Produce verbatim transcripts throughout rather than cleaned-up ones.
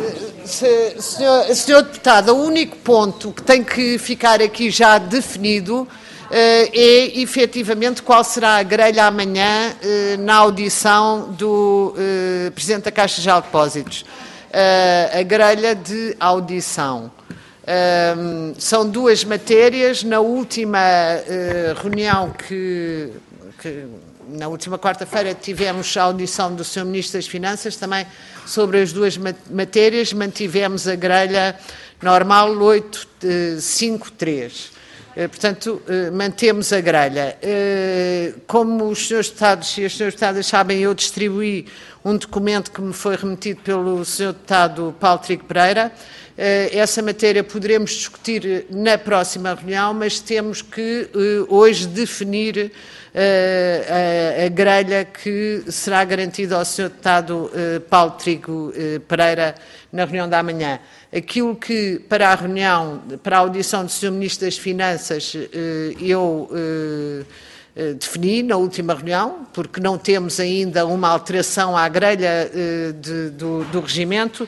se, senhor, senhor Deputado, o único ponto que tem que ficar aqui já definido uh, é, efetivamente, qual será a grelha amanhã uh, na audição do uh, Presidente da Caixa Geral de Depósitos. Uh, a grelha de audição. Uh, são duas matérias. Na última uh, reunião que... que na última quarta-feira tivemos a audição do senhor Ministro das Finanças, também sobre as duas matérias, mantivemos a grelha normal oito cinco três. Portanto, mantemos a grelha. Como os senhores deputados e as senhoras deputadas sabem, eu distribuí um documento que me foi remetido pelo senhor deputado Paulo Trigo Pereira. Essa matéria poderemos discutir na próxima reunião, mas temos que hoje definir a, a, a grelha que será garantida ao senhor deputado Paulo Trigo Pereira na reunião da manhã. Aquilo que para a reunião, para a audição do senhor Ministro das Finanças, eu defini na última reunião, porque não temos ainda uma alteração à grelha de, do, do regimento,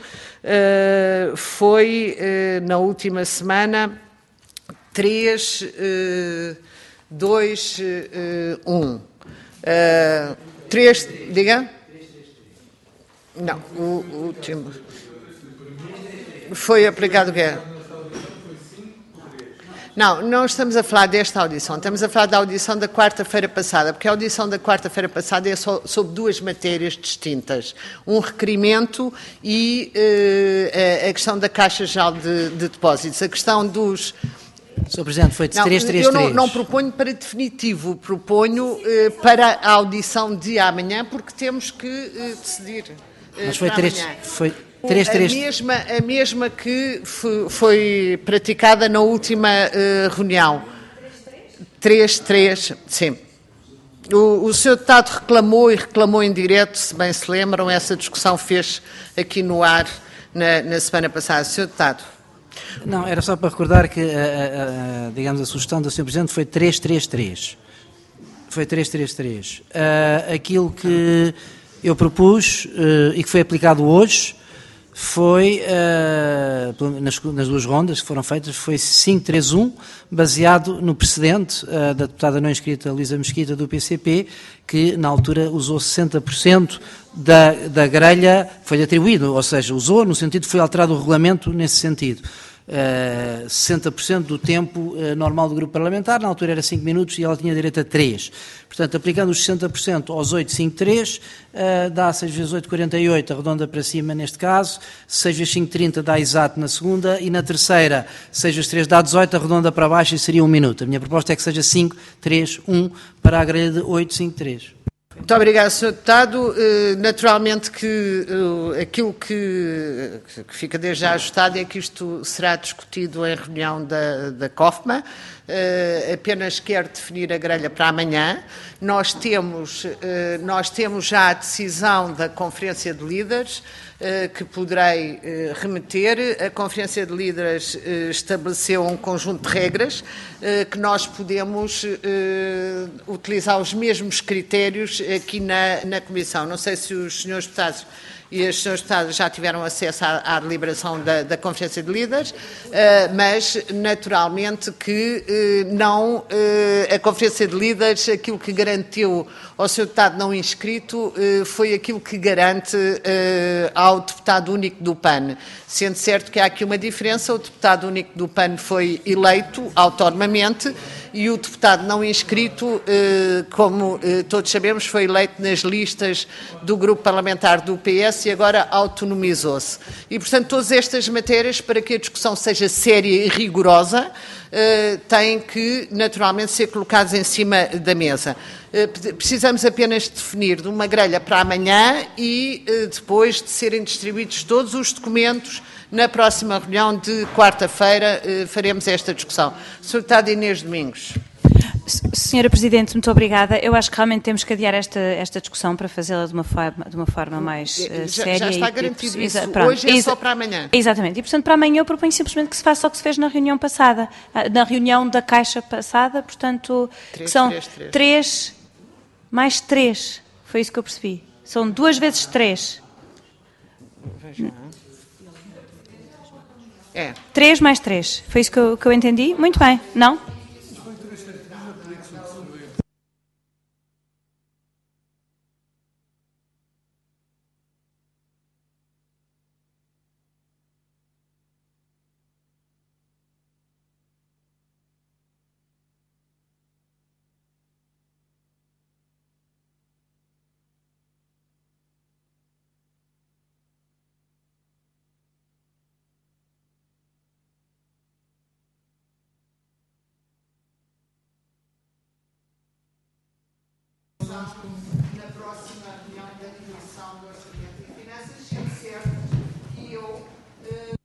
foi na última semana três, dois, um. três, diga? Não, o, o último. Foi aplicado o quê? Não, não estamos a falar desta audição, estamos a falar da audição da quarta-feira passada, porque a audição da quarta-feira passada é só, sobre duas matérias distintas. Um requerimento e uh, a questão da Caixa Geral de, de Depósitos. A questão dos... senhor Presidente, foi de três três três. Eu não, não proponho para definitivo, proponho uh, para a audição de amanhã, porque temos que uh, decidir uh, Mas foi para três, amanhã. foi três três. A mesma, a mesma que foi, foi praticada na última uh, reunião. três três, sim. O, o senhor deputado reclamou e reclamou em direto, se bem se lembram, essa discussão fez aqui no ar na, na semana passada. senhor deputado. Não, era só para recordar que, a, a, a, digamos, a sugestão do senhor Presidente foi três três três. Foi três três três. Uh, aquilo que eu propus uh, e que foi aplicado hoje foi, uh, nas, nas duas rondas que foram feitas, foi cinco três um, baseado no precedente uh, da deputada não inscrita Luísa Mesquita do P C P, que na altura usou sessenta por cento da, da grelha, foi atribuído, ou seja, usou no sentido que foi alterado o regulamento nesse sentido. Uh, sessenta por cento do tempo uh, normal do grupo parlamentar, na altura era cinco minutos e ela tinha direito a três. Portanto, aplicando os sessenta por cento aos oito cinco três, uh, dá seis vezes oito, quarenta e oito, arredonda para cima neste caso, seis vezes cinco, trinta, dá exato na segunda, e na terceira, seis vezes três dá dezoito, arredonda para baixo e seria um minuto. A minha proposta é que seja cinco três um para a grelha de oito cinco três. Muito obrigado, senhor Deputado. Naturalmente que aquilo que, que fica desde já ajustado é que isto será discutido em reunião da, da COFMA. Uh, apenas quero definir a grelha para amanhã. Nós temos, uh, nós temos já a decisão da Conferência de Líderes, uh, que poderei uh, remeter. A Conferência de Líderes uh, estabeleceu um conjunto de regras uh, que nós podemos uh, utilizar os mesmos critérios aqui na, na Comissão. Não sei se os senhores deputados e as senhoras deputadas já tiveram acesso à, à deliberação da, da Conferência de Líderes, uh, mas naturalmente que uh, não, uh, a Conferência de Líderes, aquilo que garantiu ao senhor deputado não inscrito uh, foi aquilo que garante uh, ao deputado único do P A N, sendo certo que há aqui uma diferença. O deputado único do P A N foi eleito autonomamente e o deputado não inscrito, como todos sabemos, foi eleito nas listas do grupo parlamentar do P S e agora autonomizou-se. E, portanto, todas estas matérias, para que a discussão seja séria e rigorosa, têm que, naturalmente, ser colocadas em cima da mesa. Precisamos apenas definir de uma grelha para amanhã e depois de serem distribuídos todos os documentos. Na próxima reunião de quarta-feira faremos esta discussão. senhora Deputada Inês Domingos. Senhora Presidente, muito obrigada. Eu acho que realmente temos que adiar esta, esta discussão para fazê-la de uma forma, de uma forma mais uh, já, séria. Já está e, garantido e, isso. Pronto, Hoje é só para amanhã. Exatamente. E, portanto, para amanhã eu proponho simplesmente que se faça o que se fez na reunião passada, na reunião da Caixa passada, portanto, três, que são três, três. três mais três. Foi isso que eu percebi. São duas vezes três. Vejam. É. três mais três. Foi isso que eu, que eu entendi? Muito bem. Não? Na próxima reunião da Comissão do Orçamento e Finanças, sendo certo que eu. Uh...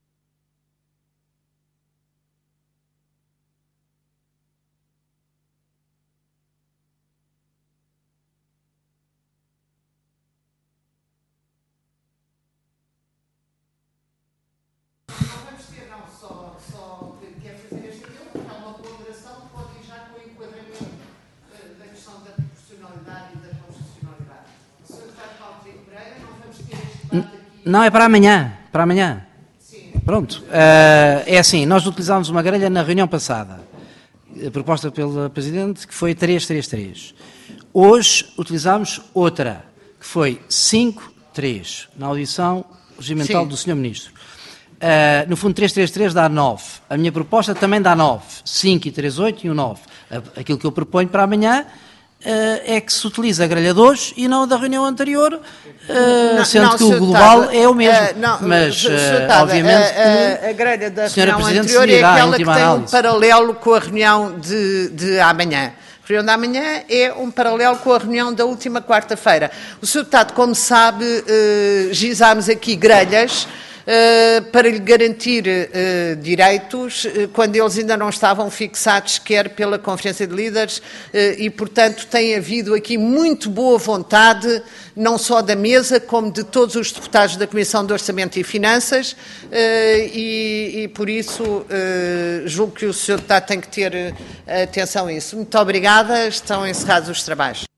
Não vamos ter, não, só, só quer fazer este apelo, porque há uma ponderação que pode ir já com o enquadramento uh, da questão da proporcionalidade e da constitucionalidade. O senhor Deputado Paulo Trigo Pereira, não vamos ter este debate aqui. Não, é para amanhã. Para amanhã. Sim. Pronto. Uh, é assim, nós utilizámos uma grelha na reunião passada, proposta pelo Presidente, que foi três três três. Hoje utilizámos outra, que foi cinco três, na audição regimental Sim. do senhor Ministro. Uh, no fundo, três três três dá nove. A minha proposta também dá nove. cinco e três, oito e um nove. Aquilo que eu proponho para amanhã uh, é que se utilize a grelha de hoje e não a da reunião anterior, uh, não, sendo não, que o global Deputada, é o mesmo. Uh, não, Mas, uh, Deputada, obviamente, a, a, a grelha da reunião anterior é aquela que tem um paralelo com a reunião de, de amanhã. A reunião de amanhã é um paralelo com a reunião da última quarta-feira. O senhor Deputado, como sabe, uh, gizámos aqui grelhas Uh, para lhe garantir uh, direitos, uh, quando eles ainda não estavam fixados sequer pela Conferência de Líderes, uh, e, portanto, tem havido aqui muito boa vontade, não só da mesa, como de todos os deputados da Comissão de Orçamento e Finanças, uh, e, e, por isso, uh, julgo que o senhor Deputado tem que ter uh, atenção a isso. Muito obrigada, estão encerrados os trabalhos.